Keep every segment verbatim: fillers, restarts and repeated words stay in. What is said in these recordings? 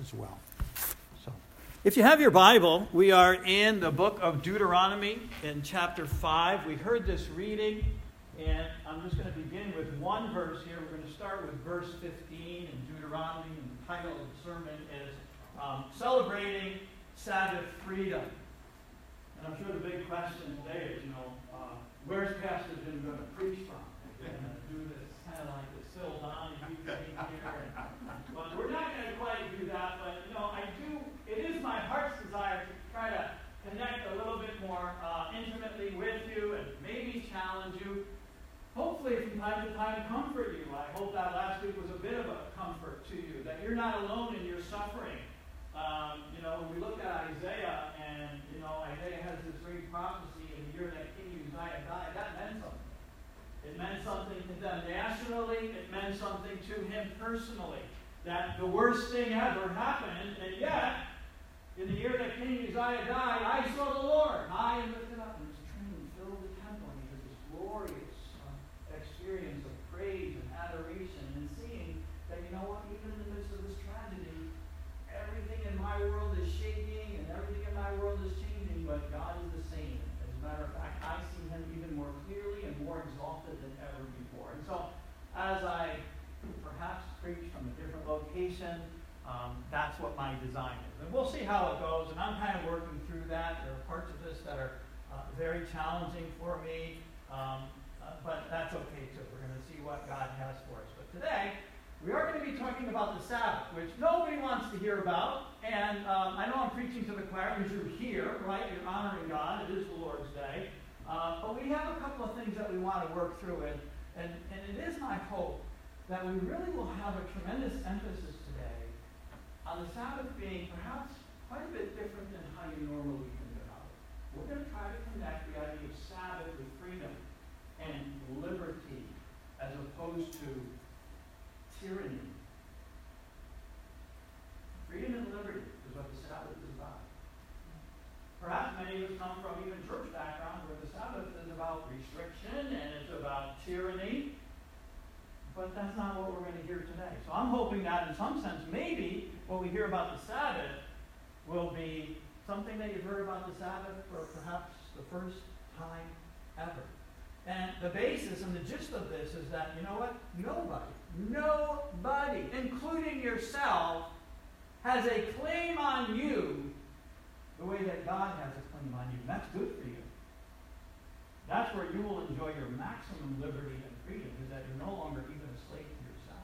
as well. So, if you have your Bible, we are in the book of Deuteronomy in chapter five. We heard this reading, and I'm just going to begin with one verse here. We're going to start with verse fifteen in Deuteronomy, and the title of the sermon is um, Celebrating Sabbath Freedom. And I'm sure the big question today is, you know, uh, where's Pastor Jim going to preach from? We're going to do this kind of like the Sil Donahue thing here. And, well, we're not going to quite do that, but, you know, I do, it is my heart's desire to try to connect a little bit more uh, intimately with you and maybe challenge you. Hopefully, from time to time, comfort you. I hope that last week was a bit of a comfort to you, that you're not alone in your suffering. Um, you know, when we look at Isaiah, and, you know, Isaiah has this great prophecy in the year that King Uzziah died, that meant something. It meant something to them nationally. It meant something to him personally. That the worst thing ever happened, and yet, in the year that King Uzziah died, I saw the Lord high and lifted up, and his train filled the temple, and he had this glorious uh, experience of praise and adoration, and seeing that, you know what, even in the midst of this tragedy, everything in my world is shaking, and everything in my world is changing, but God is the same. As a matter of fact, I see him even more clearly and more exalted than ever before. And so, as I perhaps preach from a different location, um, that's what my design is. And we'll see how it goes, and I'm kind of working through that. There are parts of this that are uh, very challenging for me, um, uh, but that's okay too. We're going to see what God has for us. But today, we are going to be talking about the Sabbath, which nobody wants to hear about. And um, I know I'm preaching to the choir because you're here, right? You're honoring God. It is the Lord's Day. Uh, but we have a couple of things that we want to work through. And, and, and it is my hope that we really will have a tremendous emphasis today on the Sabbath being perhaps quite a bit different than how you normally think about it. We're going to try to connect the idea of Sabbath with freedom and liberty as opposed to tyranny. Freedom and liberty is what the Sabbath is about. Perhaps many of us come from even church backgrounds where the Sabbath is about restriction and it's about tyranny. But that's not what we're going to hear today. So I'm hoping that in some sense, maybe what we hear about the Sabbath will be something that you've heard about the Sabbath for perhaps the first time ever. And the basis and the gist of this is that, you know what? Nobody, nobody, including yourself, has a claim on you the way that God has a claim on you. And that's good for you. That's where you will enjoy your maximum liberty and freedom, is that you're no longer even a slave to yourself.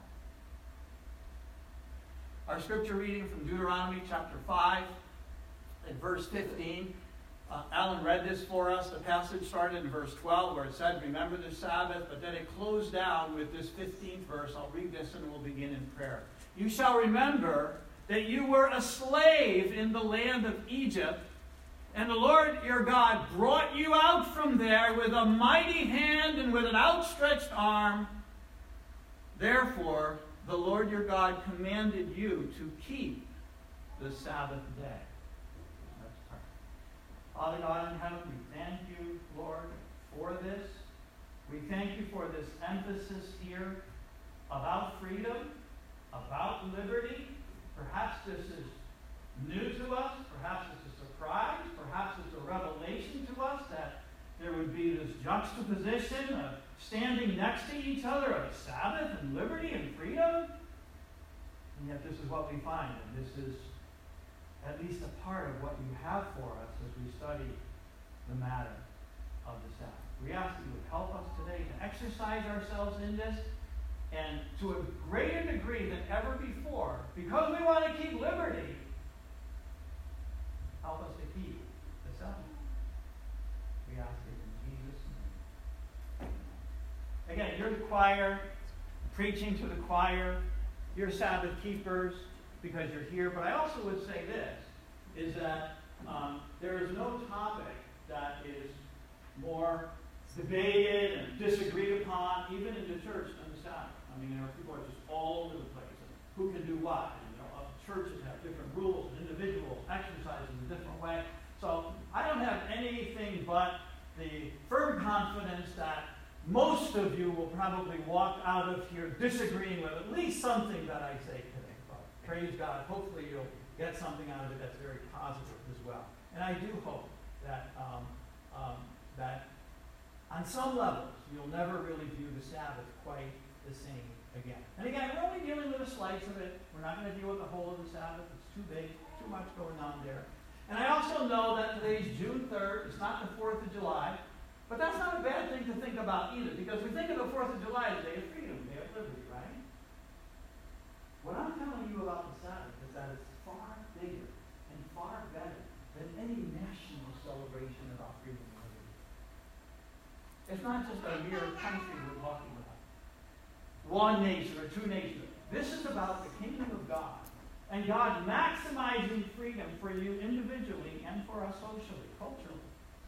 Our scripture reading from Deuteronomy chapter five and verse fifteen. Uh, Alan read this for us. The passage started in verse twelve where it said, remember the Sabbath, but then it closed down with this fifteenth verse. I'll read this and we'll begin in prayer. You shall remember that you were a slave in the land of Egypt, and the Lord your God brought you out from there with a mighty hand and with an outstretched arm. Therefore, the Lord your God commanded you to keep the Sabbath day. Let's pray. Father God in heaven, we thank you, Lord, for this. We thank you for this emphasis here about freedom, about liberty. Perhaps this is new to us. Perhaps it's a surprise. Perhaps it's a revelation to us that there would be this juxtaposition of standing next to each other of Sabbath and liberty and freedom. And yet this is what we find. And this is at least a part of what you have for us as we study the matter of the Sabbath. We ask that you would help us today to exercise ourselves in this, and to a greater degree than ever before, because we want to keep liberty, help us to keep the Sabbath. We ask it in Jesus' name. Again, you're the choir, preaching to the choir. You're Sabbath keepers because you're here. But I also would say this, is that um, there is no topic that is more debated and disagreed upon, even in the church, than the Sabbath. I mean, there are people who are just all over the place. Who can do what? And, you know, uh, churches have different rules, and individuals exercise in a different way. So I don't have anything but the firm confidence that most of you will probably walk out of here disagreeing with at least something that I say today. But praise God. Hopefully you'll get something out of it that's very positive as well. And I do hope that, um, um, that on some levels, you'll never really view the Sabbath quite the same again. And again, we're only dealing with a slice of it. We're not going to deal with the whole of the Sabbath. It's too big, too much going on there. And I also know that today's June third. It's not the fourth of July. But that's not a bad thing to think about either, because we think of the fourth of July as a day of freedom, a day of liberty, right? What I'm telling you about the Sabbath is that it's far bigger and far better than any national celebration about freedom and liberty. It's not just a mere country we're talking about. One nation or two nations. This is about the kingdom of God. And God maximizing freedom for you individually and for us socially, culturally.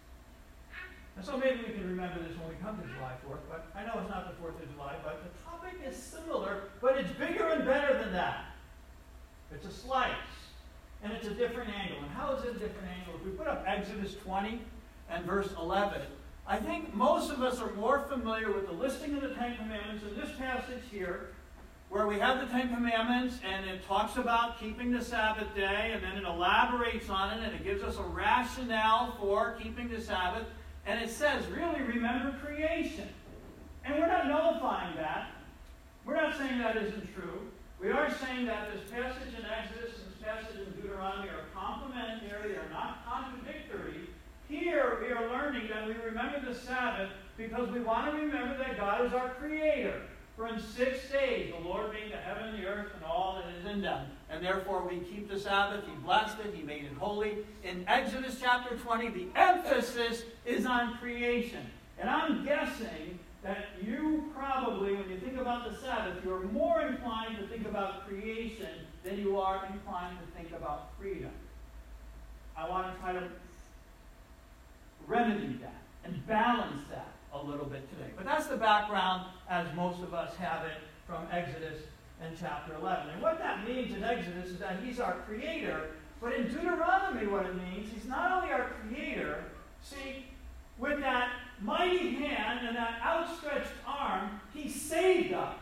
And so maybe we can remember this when we come to July fourth, but I know it's not the fourth of July, but the topic is similar, but it's bigger and better than that. It's a slice, and it's a different angle. And how is it a different angle? If we put up Exodus twenty and verse eleven, I think most of us are more familiar with the listing of the Ten Commandments in this passage here, where we have the Ten Commandments, and it talks about keeping the Sabbath day, and then it elaborates on it, and it gives us a rationale for keeping the Sabbath. And it says, really, remember creation. And we're not nullifying that. We're not saying that isn't true. We are saying that this passage in Exodus and this passage in Deuteronomy are complementary, they are not contradictory. Here we are learning that we remember the Sabbath because we want to remember that God is our creator. For in six days the Lord made the heaven and the earth and all that is in them. And therefore we keep the Sabbath. He blessed it. He made it holy. In Exodus chapter twenty, the emphasis is on creation. And I'm guessing that you probably, when you think about the Sabbath, you're more inclined to think about creation than you are inclined to think about freedom. I want to try to remedy that and balance that a little bit today. But that's the background as most of us have it from Exodus and chapter eleven. And what that means in Exodus is that he's our creator, but in Deuteronomy what it means, he's not only our creator, see, with that mighty hand and that outstretched arm, he saved us.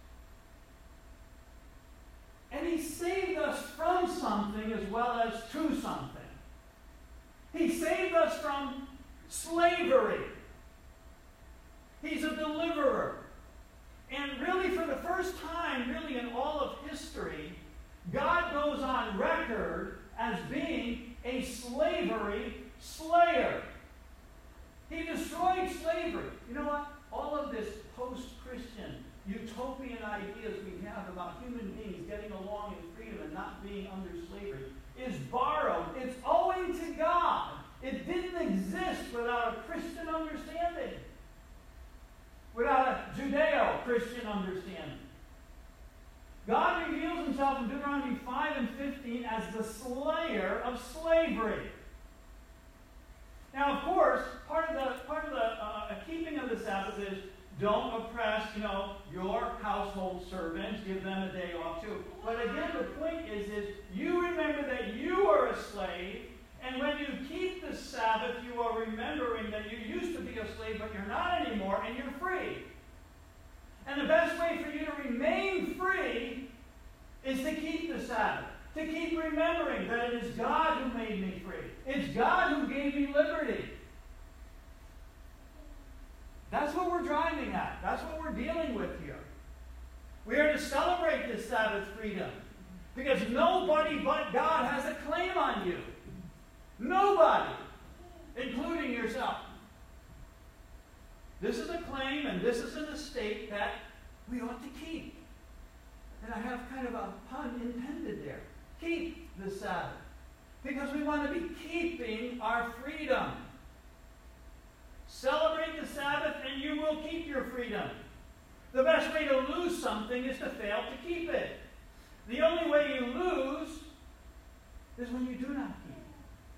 And he saved us from something as well as to something. He saved us from slavery. He's a deliverer. And really, for the first time, really in all of history, God goes on record as being a slavery slayer. He destroyed slavery. You know what? All of this post-Christian utopian ideas we have about human beings getting along in freedom and not being under slavery is borrowed. It's owing to God. It didn't exist without a Christian understanding. Without a Judeo-Christian understanding. God reveals himself in Deuteronomy five and fifteen as the slayer of slavery. Now, of course, part of the part of the uh, keeping of the Sabbath is don't oppress, you know, your household servants. Give them a day off too. But again, the point is, is you remember that you are a slave. And when you keep the Sabbath, you are remembering that you used to be a slave, but you're not anymore, and you're free. And the best way for you to remain free is to keep the Sabbath. To keep remembering that it is God who made me free. It's God who gave me liberty. That's what we're driving at. That's what we're dealing with here. We are to celebrate this Sabbath freedom because nobody but God has a claim on you. Nobody, including yourself. This is a claim and this is an estate that we ought to keep. And I have kind of a pun intended there. Keep the Sabbath. Because we want to be keeping our freedom. Celebrate the Sabbath and you will keep your freedom. The best way to lose something is to fail to keep it. The only way you lose is when you do not keep it.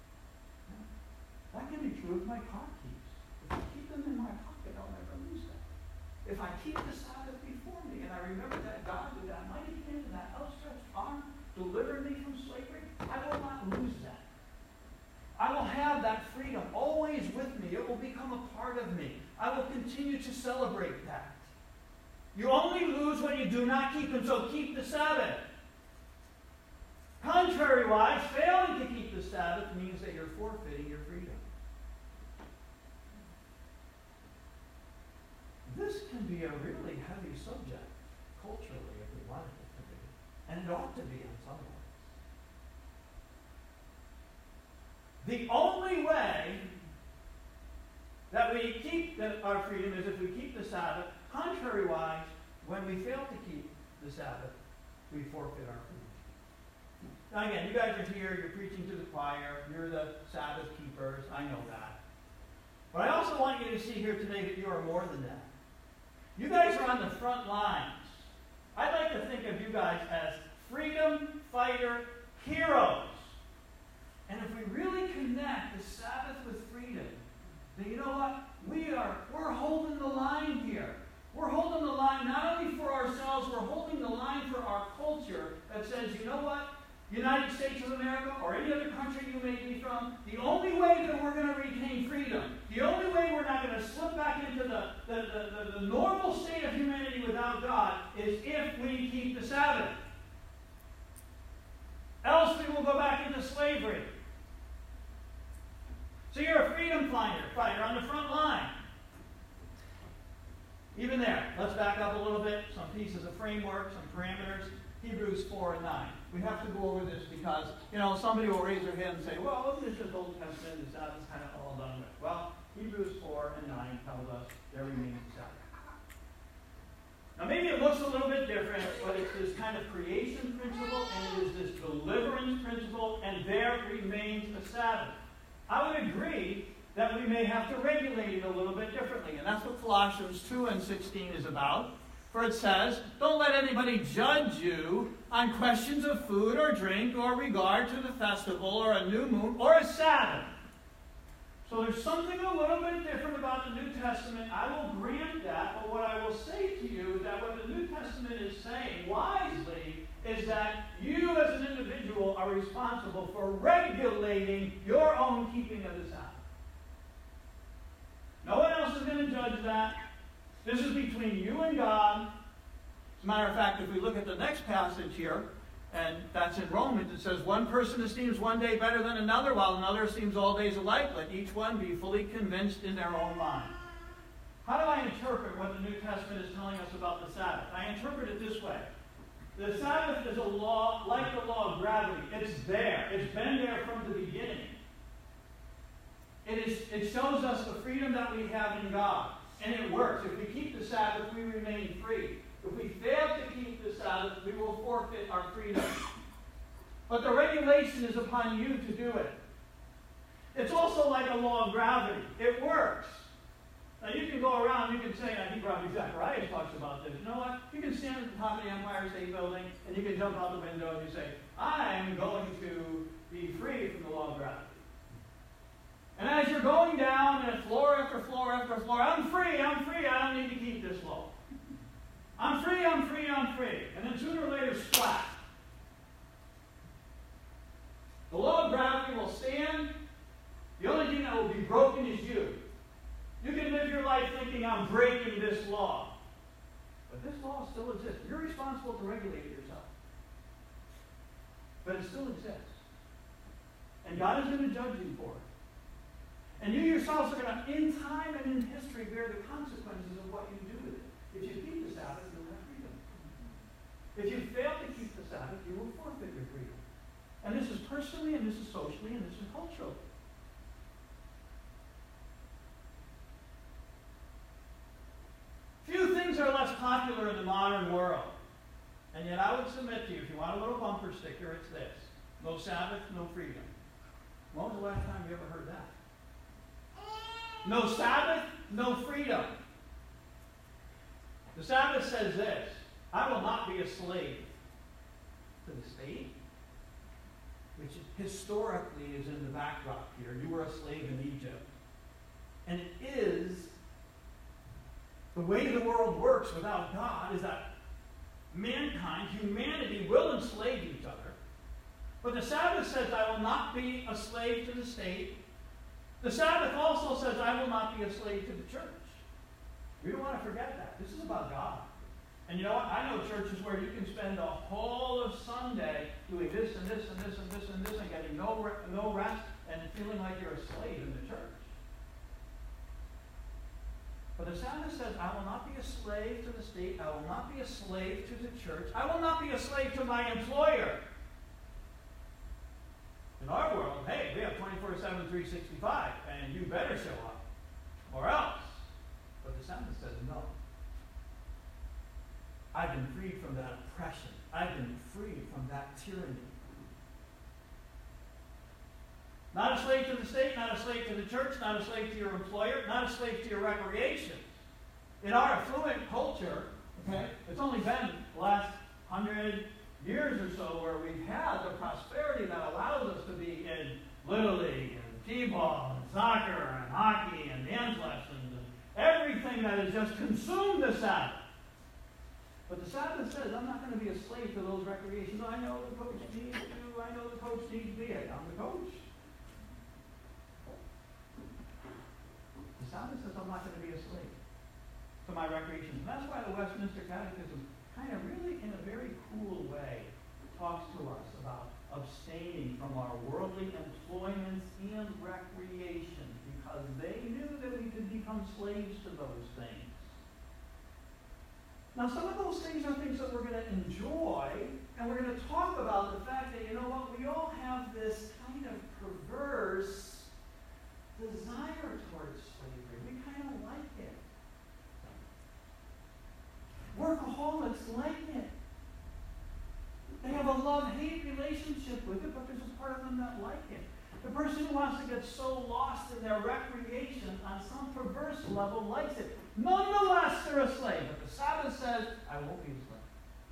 That can be true with my car keys. If I keep them in my pocket, I'll never lose them. If I keep the Sabbath before me and I remember that God with that mighty hand and that outstretched arm delivered me from slavery, I will not lose that. I will have that freedom always with me. It will become a part of me. I will continue to celebrate that. You only lose when you do not keep them, so keep the Sabbath. Contrary-wise, failing to keep the Sabbath means that you're forfeiting your freedom. This can be a really heavy subject, culturally, if we wanted it to be. And it ought to be in some ways. The only way that we keep the, our freedom is if we keep the Sabbath. Contrary-wise, when we fail to keep the Sabbath, we forfeit our freedom. Now again, you guys are here, you're preaching to the choir, you're the Sabbath keepers, I know that. But I also want you to see here today that you are more than that. You guys are on the front lines. I'd like to think of you guys as freedom fighter heroes. And if we really connect the Sabbath with freedom, then you know what? We are, we're holding the line here. We're holding the line not only for ourselves, we're holding the line for our culture that says, you know what? United States of America or any other country you may be from, the only way that we're going to retain freedom, the only way we're not going to slip back into the, the, the, the, the normal state of humanity without God is if we keep the Sabbath. Else we will go back into slavery. So you're a freedom fighter, fighter on the front line. Even there, let's back up a little bit, some pieces of framework, some parameters. Hebrews four and nine. We have to go over this because, you know, somebody will raise their hand and say, well, isn't this just Old Testament? The Sabbath's kind of all done with. Well, Hebrews four and nine tells us there remains the Sabbath. Now, maybe it looks a little bit different, but it's this kind of creation principle, and it is this deliverance principle, and there remains a Sabbath. I would agree that we may have to regulate it a little bit differently, and that's what Colossians two and sixteen is about. For it says, don't let anybody judge you on questions of food or drink or regard to the festival or a new moon or a Sabbath. So there's something a little bit different about the New Testament. I will grant that, but what I will say to you is that what the New Testament is saying wisely is that you as an individual are responsible for regulating your own keeping of the Sabbath. No one else is going to judge that. This is between you and God. As a matter of fact, if we look at the next passage here, and that's in Romans, it says, one person esteems one day better than another, while another esteems all days alike. Let each one be fully convinced in their own mind. How do I interpret what the New Testament is telling us about the Sabbath? I interpret it this way. The Sabbath is a law, like the law of gravity. It's there. It's been there from the beginning. It, is, it shows us the freedom that we have in God. And it works. If we keep the Sabbath, we remain free. If we fail to keep the Sabbath, we will forfeit our freedom. But the regulation is upon you to do it. It's also like a law of gravity. It works. Now you can go around, you can say, I think Rabbi Zacharias talks about this. You know what? You can stand at the top of the Empire State Building, and you can jump out the window and you say, I am going to be free from the law of gravity. And as you're going down and floor after floor after floor, I'm free, I'm free, I don't need to keep this law. I'm free, I'm free, I'm free. And then sooner or later, splat. The law of gravity will stand. The only thing that will be broken is you. You can live your life thinking, I'm breaking this law. But this law still exists. You're responsible to regulate it yourself. But it still exists. And God is going to judge you for it. And you yourselves are going to, in time and in history, bear the consequences of what you do with it. If you keep the Sabbath, you'll have freedom. If you fail to keep the Sabbath, you will forfeit your freedom. And this is personally, and this is socially, and this is culturally. Few things are less popular in the modern world. And yet I would submit to you, if you want a little bumper sticker, it's this. No Sabbath, no freedom. When was the last time you ever heard that? No Sabbath, no freedom. The Sabbath says this, I will not be a slave to the state, which historically is in the backdrop here. You were a slave in Egypt. And it is the way the world works without God is that mankind, humanity, will enslave each other. But the Sabbath says, I will not be a slave to the state. The Sabbath also says, I will not be a slave to the church. We don't want to forget that. This is about God. And you know what? I know churches where you can spend a whole of Sunday doing this and this and this and this and no, no rest and feeling like you're a slave in the church. But the Sabbath says, I will not be a slave to the state. I will not be a slave to the church. I will not be a slave to my employer. In our world, hey, we have twenty-four seven, three sixty-five, and you better show up, or else. But the Sabbath says, no. I've been freed from that oppression. I've been freed from that tyranny. Not a slave to the state, not a slave to the church, not a slave to your employer, not a slave to your recreation. In our affluent culture, okay, it's only been the last hundred years or so where we've had the prosperity that allows us to be in Little League and T-ball and soccer and hockey and dance lessons and everything that has just consumed the Sabbath. But the Sabbath says, I'm not going to be a slave to those recreations. I know the coach needs to, I know the coach needs to be. I'm the coach. The Sabbath says, I'm not going to be a slave to my recreations. And that's why the Westminster Catechism kind of really, in a very cool way, talks to us about abstaining from our worldly employments and recreations, because they knew that we could become slaves to those things. Now, some of those things are things that we're going to enjoy, and we're going to talk about the fact that, you know what, we all have this kind of perverse desire towards slavery. We kind of like it. Workaholics like it. They have a love-hate relationship with it, but there's a part of them that like it. The person who wants to get so lost in their recreation on some perverse level likes it. Nonetheless, they're a slave. But the Sabbath says, I won't be a slave.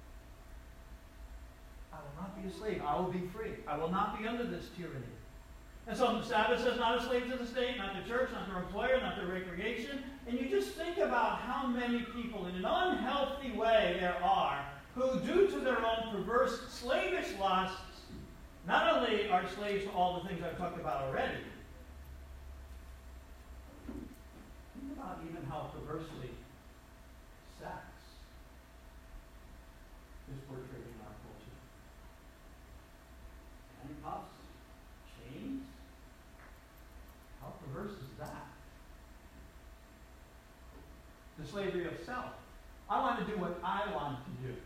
I will not be a slave. I will be free. I will not be under this tyranny. And so the Sabbath says, not a slave to the state, not the church, not their employer, not their recreation. And you just think about how many people in an unhealthy way there are who, due to their own perverse slavish lusts, not only are slaves to all the things I've talked about already, think about even how perversely sex is portrayed in our culture. Handcuffs, chains. How perverse is that? The slavery of self. I want to do what I want to do.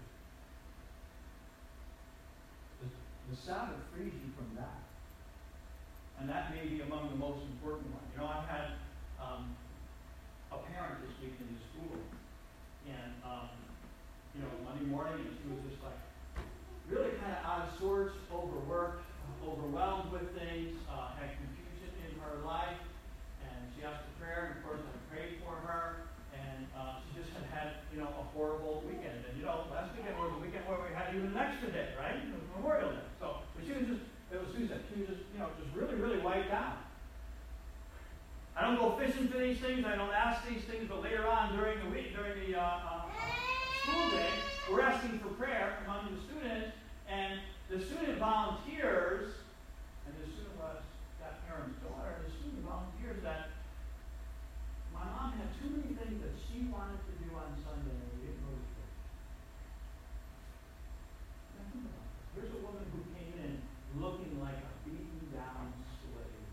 The, the Sabbath frees you from that. And that may be among the most important ones. You know, I had um, a parent this week in the school, and um, you know, Monday morning, and she was just like really kind of out of sorts, overworked, overwhelmed with things, uh, had confusion in her life, and she asked for prayer, and of course I prayed for her, and uh, she just had had, you know, a horrible weekend. And you know, last weekend was the weekend where we had even an extra day, right? It was Memorial Day. So, but she was just, it was Tuesday, she was just, you know, just really, really wiped out. I don't go fishing for these things, I don't ask these things, but later on during the week, during the uh, uh, school day, we're asking for prayer among the students, and the student volunteers, and the student was that parent's daughter, the student volunteers that my mom had too many things that she wanted to do on Sunday, and we didn't go to church. Now think about this. Here's a woman who came in looking like a beaten down slave.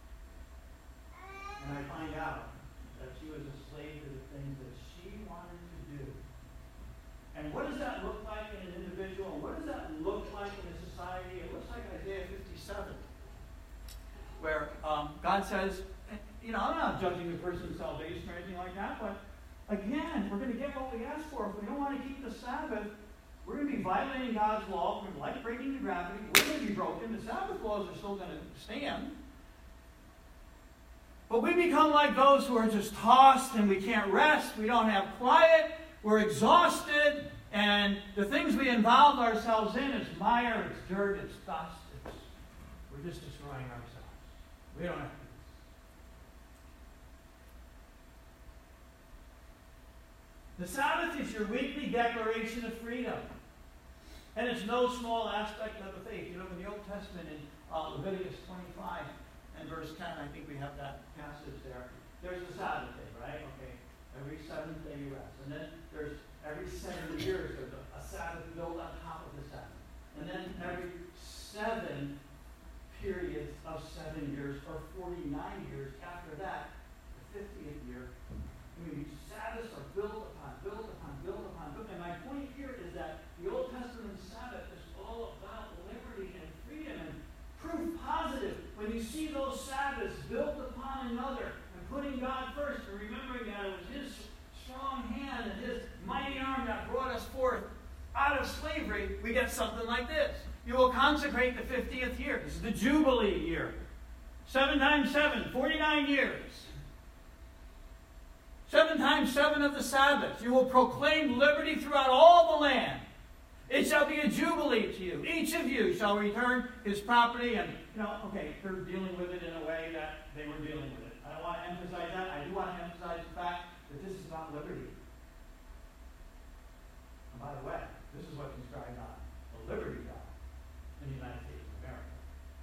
And I find out that she was a slave to the things that she wanted to do. And what does that look like in an individual? And what does that look like in a society? It looks like Isaiah fifty-seven, where um, God says, you know, I'm not judging the person's salvation or anything like that, but again, we're going to get what we ask for. If we don't want to keep the Sabbath, we're going to be violating God's law. We're like breaking the gravity. We're going to be broken. The Sabbath laws are still going to stand. But we become like those who are just tossed and we can't rest. We don't have quiet. We're exhausted. And the things we involve ourselves in is mire, it's dirt, it's dust. It's, we're just destroying ourselves. We don't have to. The Sabbath is your weekly declaration of freedom. And it's no small aspect of the faith. You know, in the Old Testament, in uh, Leviticus twenty-five and verse ten, I think we have that passage there. There's the Sabbath day, right? Okay. Every seventh day you rest. And then there's every seven years there's a, a Sabbath built on top of the Sabbath. And then every seven period seven years or forty-nine years after that, the fiftieth year. I mean, these Sabbaths are built upon, built upon, built upon, built. And my point here is that the Old Testament Sabbath is all about liberty and freedom and proof positive. When you see those Sabbaths built upon another and putting God first and remembering that it was His strong hand and His mighty arm that brought us forth out of slavery, we get something like this. You will consecrate the fiftieth year. This is the Jubilee year. Seven times seven, forty-nine years. Seven times seven of the Sabbaths. You will proclaim liberty throughout all the land. It shall be a jubilee to you. Each of you shall return his property. And, you know, okay, they're dealing with it in a way that they were dealing with it. I don't want to emphasize that. I do want to emphasize the fact that this is about liberty. And by the way, this is what described God, the Liberty God in the United States of America.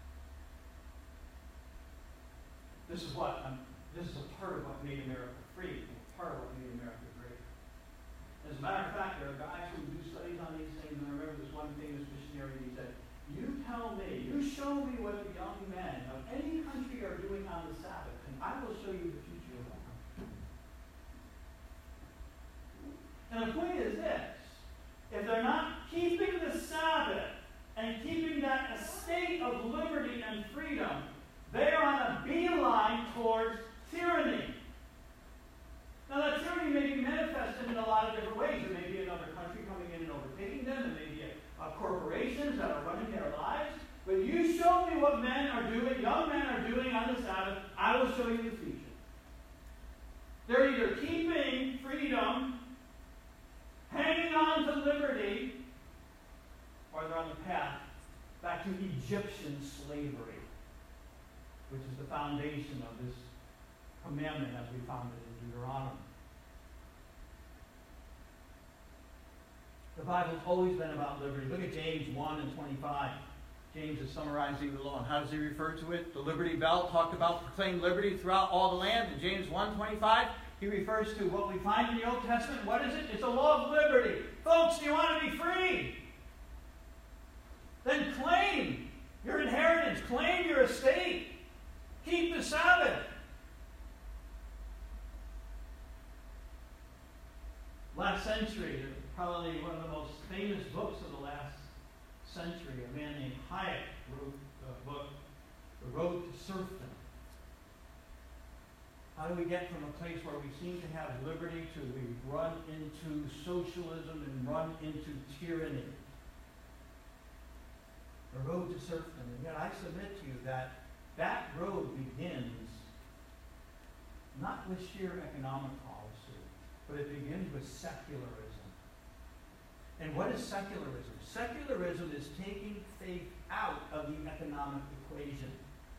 This is what, um, this is a part of what made America free, and part of what made America great. As a matter of fact, there are guys who do studies on these things, and I remember this one famous missionary, and he said, you tell me, you show me what the young men of any country are doing on the Sabbath, and I will show you the future of that country. And the point is this, if they're not keeping the Sabbath and keeping that estate of liberty and freedom, they are on a beeline towards tyranny. Now that tyranny may be manifested in a lot of different ways. There may be another country coming in and overtaking them. There may be a, a corporations that are running their lives. But you show me what men are doing, young men are doing on the Sabbath, I will show you the future. They're either keeping freedom, hanging on to liberty, or they're on the path back to Egyptian slavery, which is the foundation of this commandment as we found it in Deuteronomy. The Bible's always been about liberty. Look at James one and twenty-five. James is summarizing the law. And how does he refer to it? The Liberty Bell talked about proclaim liberty throughout all the land. In James one twenty-five, he refers to what we find in the Old Testament. What is it? It's a law of liberty. Folks, do you want to be free? Then claim your inheritance. Claim your estate. Keep the Sabbath. Last century, probably one of the most famous books of the last century, a man named Hayek wrote a book, The Road to Serfdom. How do we get from a place where we seem to have liberty to we run into socialism and run into tyranny? The road to serfdom. And yet I submit to you that that road begins not with sheer economic policy, but it begins with secularism. And what is secularism? Secularism is taking faith out of the economic equation.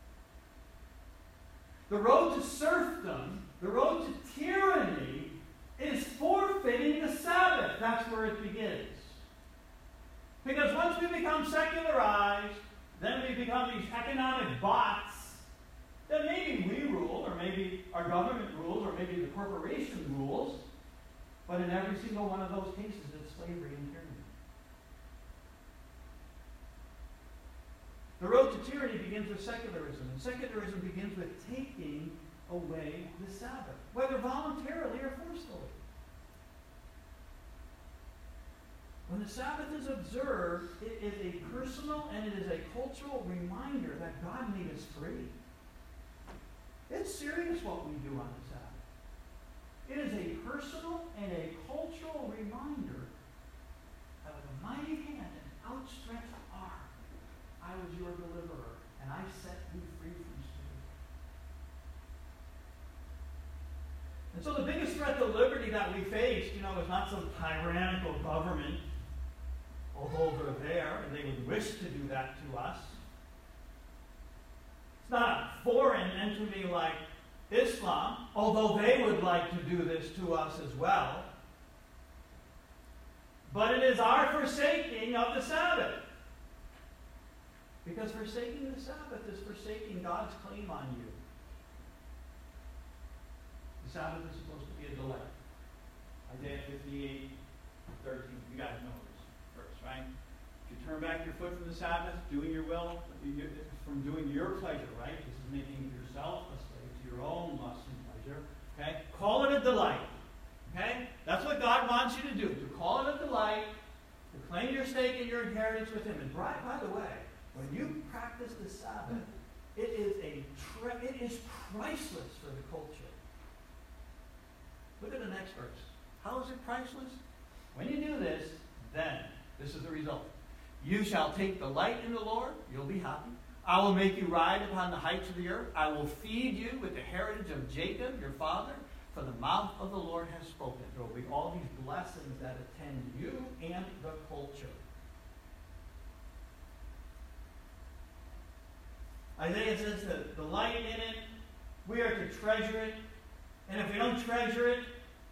The road to serfdom, the road to tyranny, is forfeiting the Sabbath. That's where it begins. Because once we become secularized, then we become these economic bots. Then maybe we rule, or maybe our government rules, or maybe the corporation rules. But in every single one of those cases, it's slavery and tyranny. The road to tyranny begins with secularism, and secularism begins with taking away the Sabbath, whether voluntarily or forcefully. When the Sabbath is observed, it is a personal and it is a cultural reminder that God made us free. It's serious what we do on the Sabbath. It is a personal and a cultural reminder of the mighty hand and outstretched arm. I was your deliverer, and I set you free from slavery. And so the biggest threat to liberty that we face, you know, is not some tyrannical government, although they're there, and they would wish to do that to us. It's not a foreign entity like Islam, although they would like to do this to us as well. But it is our forsaking of the Sabbath. Because forsaking the Sabbath is forsaking God's claim on you. The Sabbath is supposed to be a delight. Isaiah fifty-eight, thirteen. You guys know this verse, right? If you turn back your foot from the Sabbath, doing your will, from from doing your pleasure, right? This is making yourself a slave to your own lust and pleasure. Okay? Call it a delight. Okay? That's what God wants you to do, to call it a delight, to claim your stake in your inheritance with Him. And by, by the way, when you practice the Sabbath, it is a tre- it is priceless for the culture. Look at the next verse. How is it priceless? When you do this, then, this is the result. You shall take delight in the Lord. You'll be happy. I will make you ride upon the heights of the earth. I will feed you with the heritage of Jacob, your father. For the mouth of the Lord has spoken. There will be all these blessings that attend you and the culture. Isaiah says to delight in it. We are to treasure it. And if we don't treasure it,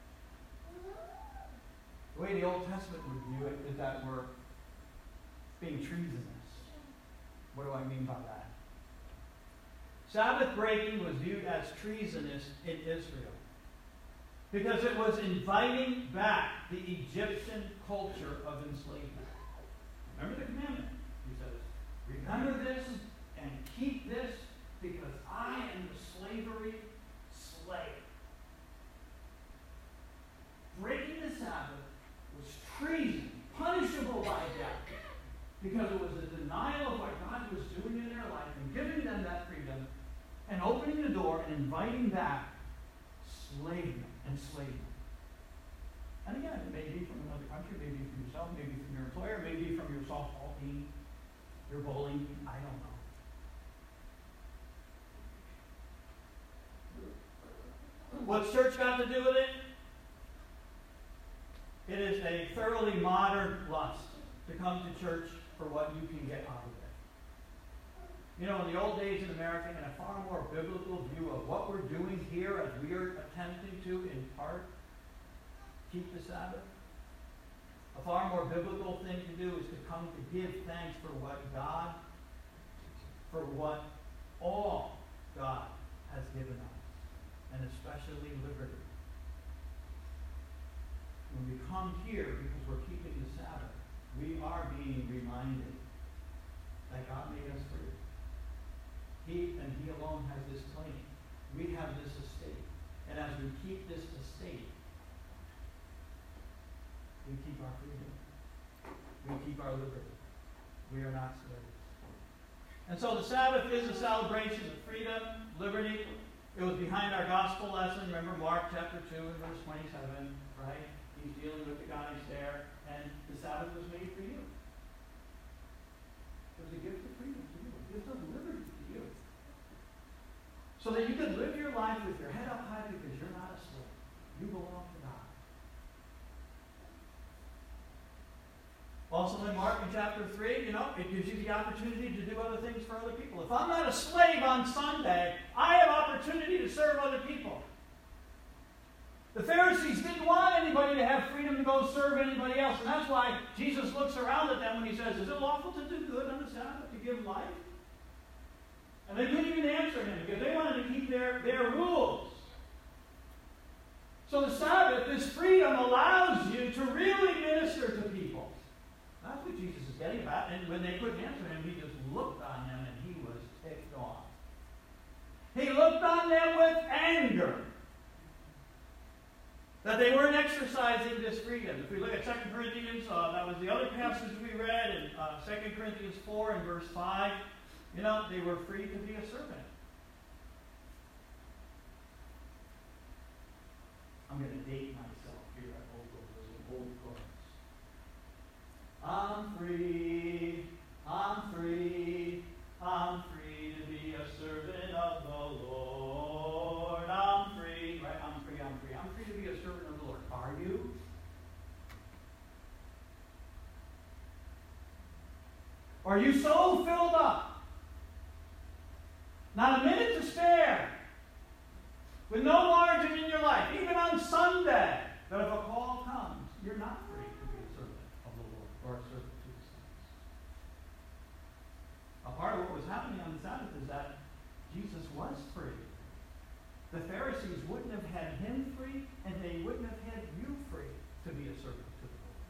the way the Old Testament would view it is that we're being treasonous. What do I mean by that? Sabbath breaking was viewed as treasonous in Israel because it was inviting back the Egyptian culture of enslavement. Remember the commandment? He says, remember this and keep this because I am the slavery slave. Breaking the Sabbath was treason, punishable by death, because it was a denial of what God was doing in their life and giving them that freedom and opening the door and inviting back enslavement, enslavement. And again, it may be from another country, maybe from yourself, maybe from your employer, maybe from your softball team, your bowling team, I don't know. What's church got to do with it? It is a thoroughly modern lust to come to church for what you can get out of it. You know, in the old days in America, in a far more biblical view of what we're doing here as we are attempting to, in part, keep the Sabbath, a far more biblical thing to do is to come to give thanks for what God, for what all God has given us, and especially liberty. When we come here because we're keeping the Sabbath, we are being reminded that God made us free. He and He alone has this claim. We have this estate. And as we keep this estate, we keep our freedom. We keep our liberty. We are not slaves. And so the Sabbath is a celebration of freedom, liberty. It was behind our gospel lesson. Remember Mark chapter two and verse twenty-seven, right? He's dealing with the guys there, and the Sabbath was made for you. It was a gift of freedom to you, a gift of liberty to you. So that you could live your life with your head up high because you're not a slave. You belong to God. Also in Mark in chapter three, you know, it gives you the opportunity to do other things for other people. If I'm not a slave on Sunday, I have opportunity to serve other people. The Pharisees didn't want anybody to have freedom to go serve anybody else. And that's why Jesus looks around at them when He says, is it lawful to do good on the Sabbath, to give life? And they couldn't even answer Him because they wanted to keep their, their rules. So the Sabbath, this freedom, allows you to really minister to people. That's what Jesus is getting about. And when they couldn't answer Him, He just looked on them and He was ticked off. He looked on them with anger that they weren't exercising this freedom. If we look at Second Corinthians, uh, that was the other passage we read in uh, Second Corinthians four and verse five. You know, they were free to be a servant. I'm going to date myself here at Old Old Chorus. I'm free, I'm free, I'm free to be a servant of the Lord. I'm free, right? I'm free, I'm free. I'm free to be a servant of the Lord. Are you? Are you so filled up? Not a minute to spare. With no margin in your life, even on Sunday, that if a call comes, you're not free to be a servant of the Lord or a servant to the saints. A part of what was happening on the Sabbath is that Jesus was free. The Pharisees wouldn't have had Him free, and they wouldn't have had you free to be a servant to the Lord.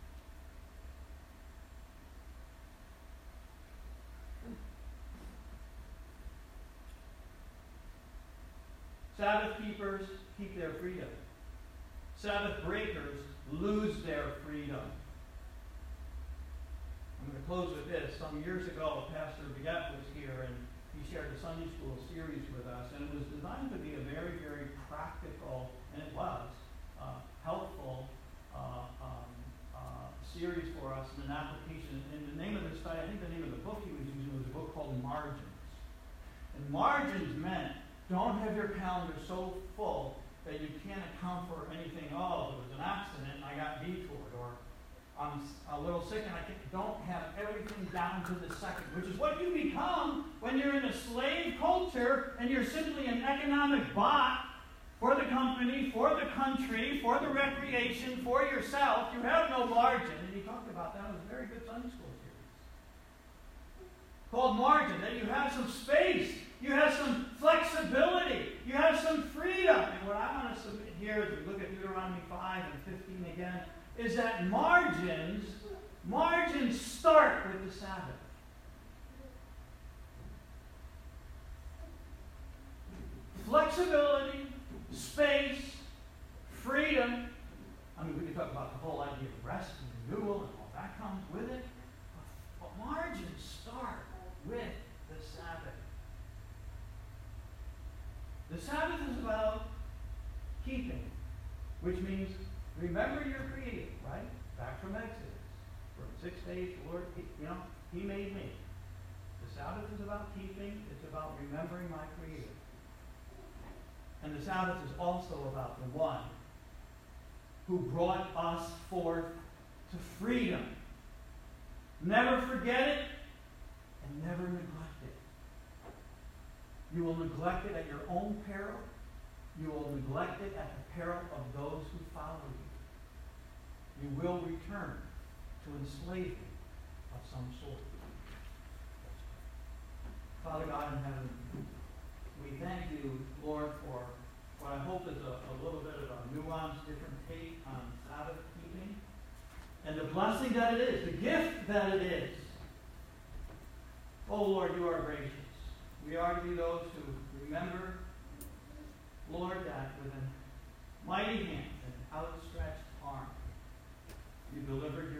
Sabbath keepers keep their freedom. Sabbath breakers lose their freedom. I'm going to close with this. Some years ago, Pastor Beget was here, and he shared a Sunday school series with us, and it was designed to be a very, very practical, and it was, uh, helpful uh, um, uh, series for us and an application. And the name of the study, I think the name of the book he was using was a book called Margins. And margins meant don't have your calendar so full that you can't account for anything. Oh, there was an accident and I got detoured, or I'm a little sick and I can't. Don't have everything down to the second, which is what you become when you're in a slave culture and you're simply an economic bot for the company, for the country, for the recreation, for yourself. You have no margin. And he talked about that. It was a very good Sunday school series called Margin, that you have some space. You have some flexibility. You have some freedom. And what I want to submit here as we look at Deuteronomy five and fifteen again is that margins, margins start with the Sabbath. Flexibility, space, freedom. I mean, we could talk about the whole idea of rest and renewal and all that comes with it. But margins start with the Sabbath. The Sabbath is about keeping, which means remember your Creator, right? Back from Exodus. For six days, the Lord, you know, He made me. The Sabbath is about keeping. It's about remembering my Creator. And the Sabbath is also about the one who brought us forth to freedom. Never forget it and never neglect it. You will neglect it at your own peril. You will neglect it at the peril of those who follow you. You will return to enslavement of some sort. Father God in heaven, we thank you, Lord, for what I hope is a, a little bit of a nuanced, different take on Sabbath keeping, and the blessing that it is, the gift that it is. Oh, Lord, you are gracious. We are to be those who remember, Lord, that with a mighty hand and outstretched arm, you delivered your